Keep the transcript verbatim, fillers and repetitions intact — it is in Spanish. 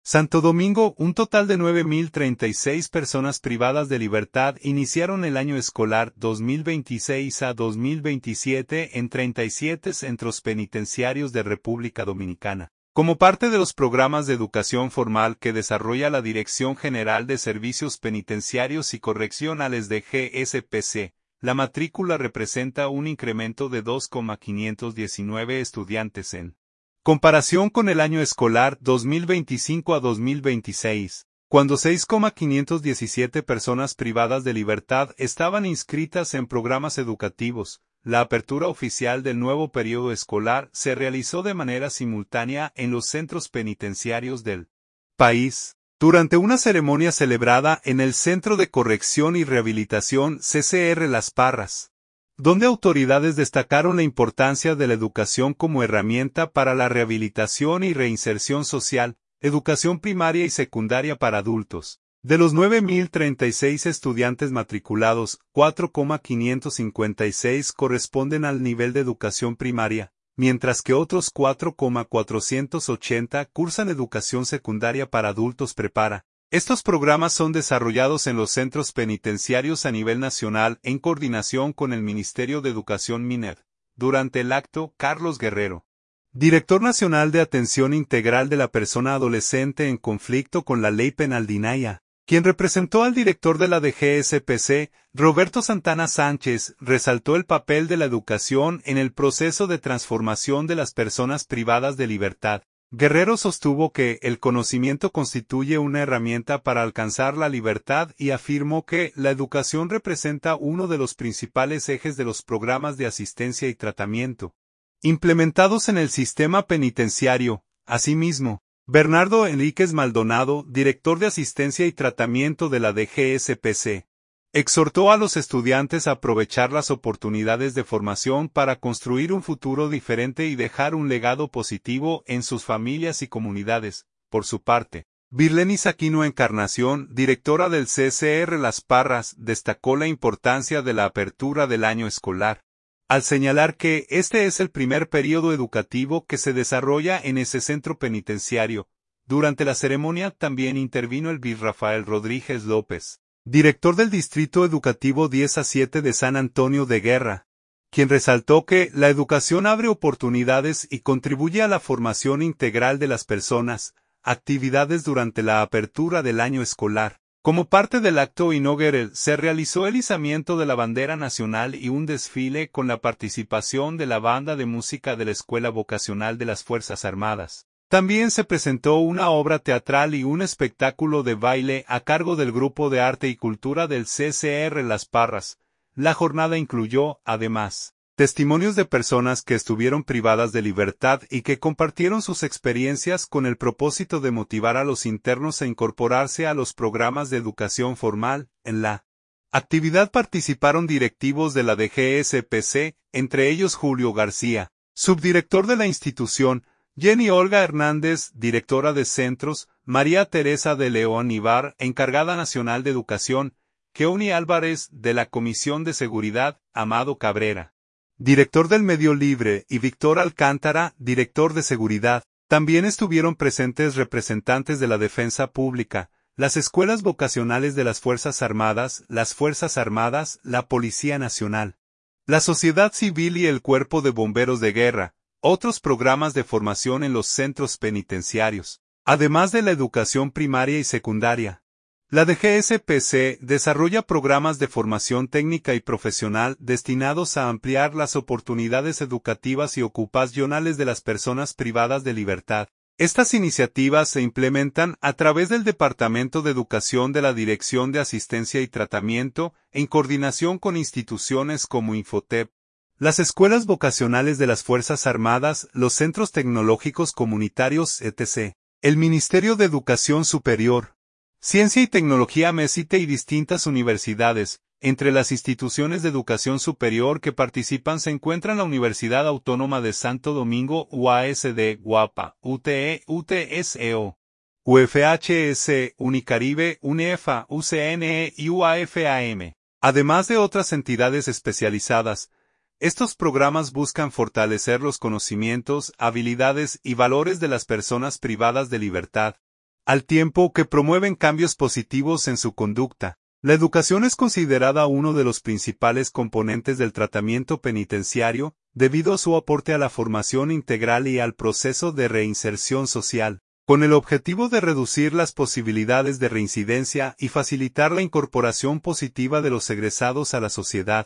Santo Domingo, un total de nueve mil treinta y seis personas privadas de libertad iniciaron el año escolar dos mil veintiséis a dos mil veintisiete en treinta y siete centros penitenciarios de República Dominicana. Como parte de los programas de educación formal que desarrolla la Dirección General de Servicios Penitenciarios y Correccionales de G S P C, la matrícula representa un incremento de dos mil quinientos diecinueve estudiantes en comparación con el año escolar dos mil veinticinco a dos mil veintiséis, cuando seis mil quinientas diecisiete personas privadas de libertad estaban inscritas en programas educativos. La apertura oficial del nuevo periodo escolar se realizó de manera simultánea en los centros penitenciarios del país, durante una ceremonia celebrada en el Centro de Corrección y Rehabilitación C C R Las Parras, donde autoridades destacaron la importancia de la educación como herramienta para la rehabilitación y reinserción social, educación primaria y secundaria para adultos. De los nueve mil treinta y seis estudiantes matriculados, cuatro mil quinientos cincuenta y seis corresponden al nivel de educación primaria, mientras que otros cuatro mil cuatrocientos ochenta cursan educación secundaria para adultos prepara. Estos programas son desarrollados en los centros penitenciarios a nivel nacional en coordinación con el Ministerio de Educación MINED. Durante el acto, Carlos Guerrero, Director Nacional de Atención Integral de la Persona Adolescente en conflicto con la Ley Penal DINAIA, quien representó al director de la D G S P C, Roberto Santana Sánchez, resaltó el papel de la educación en el proceso de transformación de las personas privadas de libertad. Guerrero sostuvo que el conocimiento constituye una herramienta para alcanzar la libertad y afirmó que la educación representa uno de los principales ejes de los programas de asistencia y tratamiento implementados en el sistema penitenciario. Asimismo, Bernardo Enríquez Maldonado, director de asistencia y tratamiento de la D G S P C, exhortó a los estudiantes a aprovechar las oportunidades de formación para construir un futuro diferente y dejar un legado positivo en sus familias y comunidades. Por su parte, Virlenis Aquino Encarnación, directora del C C R Las Parras, destacó la importancia de la apertura del año escolar, al señalar que este es el primer periodo educativo que se desarrolla en ese centro penitenciario. Durante la ceremonia también intervino el Vir Rafael Rodríguez López, director del Distrito Educativo diez a siete de San Antonio de Guerra, quien resaltó que la educación abre oportunidades y contribuye a la formación integral de las personas. Actividades durante la apertura del año escolar. Como parte del acto inaugural se realizó el izamiento de la bandera nacional y un desfile con la participación de la banda de música de la Escuela Vocacional de las Fuerzas Armadas. También se presentó una obra teatral y un espectáculo de baile a cargo del Grupo de Arte y Cultura del C C R Las Parras. La jornada incluyó, además, testimonios de personas que estuvieron privadas de libertad y que compartieron sus experiencias con el propósito de motivar a los internos a incorporarse a los programas de educación formal. En la actividad participaron directivos de la D G S P C, entre ellos Julio García, subdirector de la institución, Jenny Olga Hernández, directora de centros, María Teresa de León Ibar, encargada nacional de educación, Keoni Álvarez, de la Comisión de Seguridad, Amado Cabrera, director del Medio Libre, y Víctor Alcántara, director de Seguridad. También estuvieron presentes representantes de la Defensa Pública, las escuelas vocacionales de las Fuerzas Armadas, las Fuerzas Armadas, la Policía Nacional, la sociedad civil y el Cuerpo de Bomberos de Guerra, otros programas de formación en los centros penitenciarios, además de la educación primaria y secundaria. La D G S P C desarrolla programas de formación técnica y profesional destinados a ampliar las oportunidades educativas y ocupacionales de las personas privadas de libertad. Estas iniciativas se implementan a través del Departamento de Educación de la Dirección de Asistencia y Tratamiento, en coordinación con instituciones como Infotep, las escuelas vocacionales de las Fuerzas Armadas, los centros tecnológicos comunitarios, etcétera, el Ministerio de Educación Superior, Ciencia y Tecnología MESITE y distintas universidades. Entre las instituciones de educación superior que participan se encuentran la Universidad Autónoma de Santo Domingo, U A S D, UAPA, U T E, U T S E O, U F H S, Unicaribe, UNEFA, U C N E y U A F A M, además de otras entidades especializadas. Estos programas buscan fortalecer los conocimientos, habilidades y valores de las personas privadas de libertad, al tiempo que promueven cambios positivos en su conducta. La educación es considerada uno de los principales componentes del tratamiento penitenciario, debido a su aporte a la formación integral y al proceso de reinserción social, con el objetivo de reducir las posibilidades de reincidencia y facilitar la incorporación positiva de los egresados a la sociedad.